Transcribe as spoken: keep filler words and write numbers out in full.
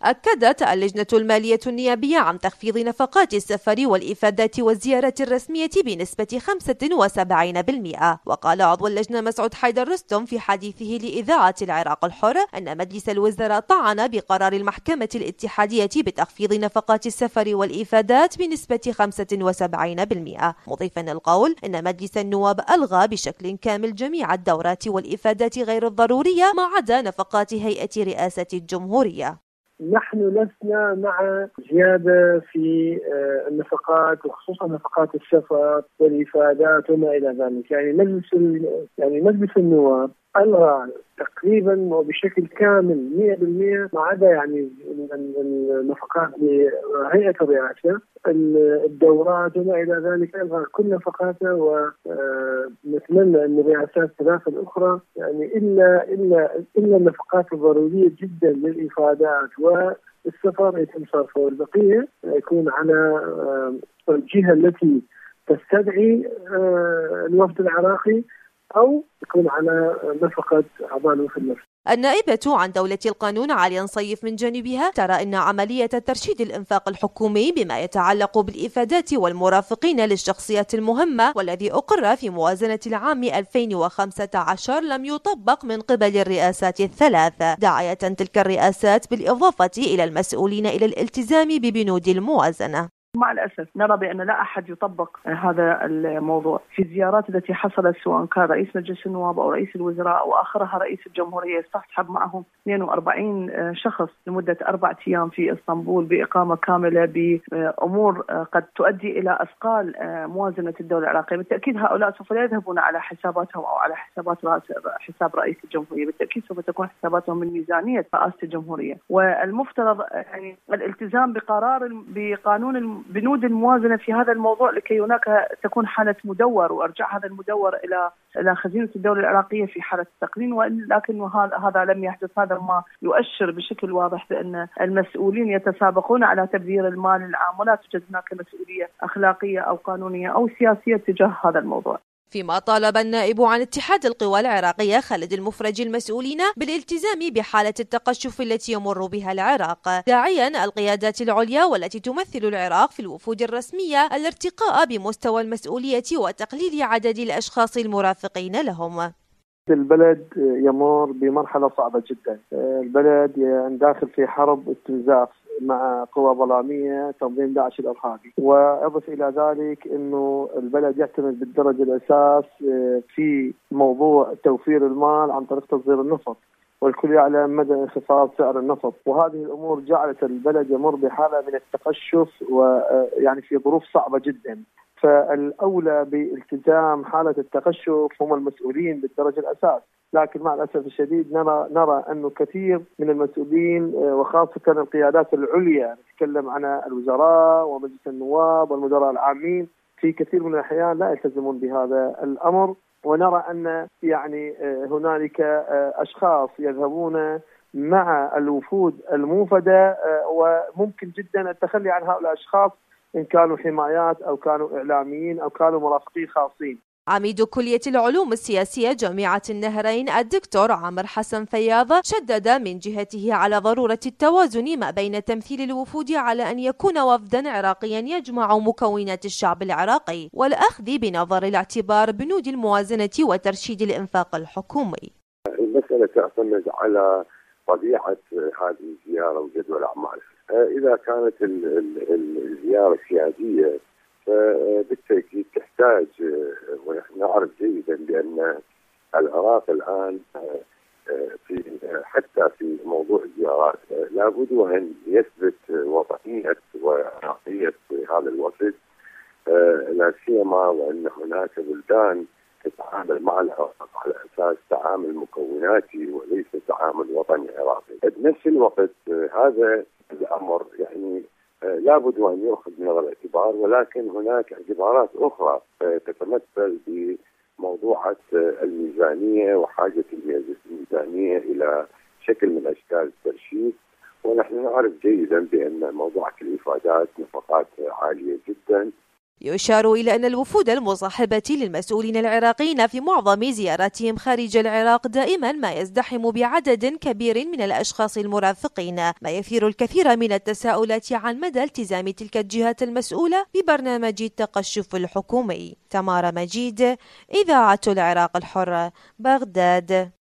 أكدت اللجنة المالية النيابية عن تخفيض نفقات السفر والإفادات والزيارات الرسمية بنسبة خمسة وسبعين بالمئة. وقال عضو اللجنة مسعود حيدر رستم في حديثه لإذاعة العراق الحر أن مجلس الوزراء طعن بقرار المحكمة الاتحادية بتخفيض نفقات السفر والإفادات بنسبة خمسة وسبعين بالمئة، مضيفا القول أن مجلس النواب ألغى بشكل كامل جميع الدورات والإفادات غير الضرورية ما عدا نفقات هيئة رئاسة الجمهورية. نحن لسنا مع زيادة في النفقات وخصوصا نفقات السفر والإفادات وما إلى ذلك. يعني مجلس يعني مجلس النواب ألغى تقريبا وبشكل كامل مئة بالمئة ما عدا يعني النفقات لهيئة الرئاسة، الدورات وما إلى ذلك ألغى كل نفقاته. ونتمنى أن الرئاسات الثلاثة الأخرى يعني إلا إلا إلا النفقات الضرورية جدا للإفادات والسفر يتم صرفه، والبقية يكون على الجهة التي تستدعي الوفد العراقي أو يكون على نفقة أعضاء الوفد نفسه. النائبة عن دولة القانون عليا صيف من جانبها ترى أن عملية ترشيد الإنفاق الحكومي بما يتعلق بالإفادات والمرافقين للشخصيات المهمة والذي أقر في موازنة العام ألفين وخمسة عشر لم يطبق من قبل الرئاسات الثلاث، داعية تلك الرئاسات بالإضافة إلى المسؤولين إلى الالتزام ببنود الموازنة. مع الأسف نرى بأن لا أحد يطبق هذا الموضوع في الزيارات التي حصلت، سواء كان رئيس مجلس النواب أو رئيس الوزراء أو آخرها رئيس الجمهورية يستصحب معهم اثنين وأربعين شخص لمدة أربعة أيام في إسطنبول بإقامة كاملة بأمور قد تؤدي إلى أثقال موازنة الدولة العراقية. بالتأكيد هؤلاء سوف لا يذهبون على حساباتهم أو على حسابات حساب رئيس الجمهورية، بالتأكيد سوف تكون حساباتهم من ميزانية رئاسة الجمهورية. والمفترض يعني الالتزام بقرار بقانون بنود الموازنة في هذا الموضوع لكي هناك تكون حالة مدور وارجاع هذا المدور إلى إلى خزينة الدولة العراقية في حالة التقنين، ولكن هذا لم يحدث. هذا ما يؤشر بشكل واضح بأن المسؤولين يتسابقون على تبذير المال العام ولا توجد هناك مسؤولية أخلاقية أو قانونية أو سياسية تجاه هذا الموضوع. فيما طالب النائب عن اتحاد القوى العراقية خالد المفرج المسؤولين بالالتزام بحالة التقشف التي يمر بها العراق، داعيا القيادات العليا والتي تمثل العراق في الوفود الرسمية الارتقاء بمستوى المسؤولية وتقليل عدد الأشخاص المرافقين لهم. البلد يمر بمرحلة صعبة جدا، البلد داخل في حرب استنزاف مع قوى ظلامية تنظيم داعش الإرهابي، وأضف إلى ذلك أنه البلد يعتمد بالدرجة الأساس في موضوع توفير المال عن طريق تصدير النفط، والكل يعلم مدى انخفاض سعر النفط، وهذه الأمور جعلت البلد يمر بحالة من التقشف ويعني في ظروف صعبة جدا. فالأولى بالتزام حالة التقشف هم المسؤولين بالدرجة الأساس، لكن مع الأسف الشديد نرى نرى أنه كثير من المسؤولين وخاصة القيادات العليا، نتكلم عن الوزراء ومجلس النواب والمدراء العامين، في كثير من الأحيان لا يلتزمون بهذا الأمر، ونرى أن يعني هنالك أشخاص يذهبون مع الوفود الموفدة، وممكن جدا التخلي عن هؤلاء الأشخاص إن كانوا حمايات أو كانوا إعلاميين أو كانوا مرافقين خاصين. عميد كلية العلوم السياسية جامعة النهرين الدكتور عامر حسن فياض شدد من جهته على ضرورة التوازن ما بين تمثيل الوفود على أن يكون وفدا عراقيا يجمع مكونات الشعب العراقي والأخذ بنظر الاعتبار بنود الموازنة وترشيد الإنفاق الحكومي. المسألة تعتمد على طبيعة هذه الزيارة وجدول أعمال. إذا كانت الزيارة سيادية فبالتأكيد تحتاج، ونحن نعرف جيدا بأن العراق الآن في حتى في موضوع الزيارات لابد أن يثبت وطنية وعراقية هذا الوفد، لا سيما وأن هناك بلدان تتعامل مع العراق على أساس تعامل مكوناتي وليس تعامل وطني عراقي. بنفس الوقت هذا الأمر يعني لابد أن يؤخذ بنظر الاعتبار، ولكن هناك اعتبارات أخرى تتمثل بموضوعة الميزانية وحاجة الميزانية إلى شكل من أشكال الترشيد. ونحن نعرف جيدا بأن موضوعة الإفادات نفقات عالية جدا. يشار إلى أن الوفود المصاحبة للمسؤولين العراقيين في معظم زياراتهم خارج العراق دائما ما يزدحم بعدد كبير من الأشخاص المرافقين، ما يثير الكثير من التساؤلات عن مدى التزام تلك الجهات المسؤولة ببرنامج التقشف الحكومي. تمارا مجيد، إذاعة العراق الحر، بغداد.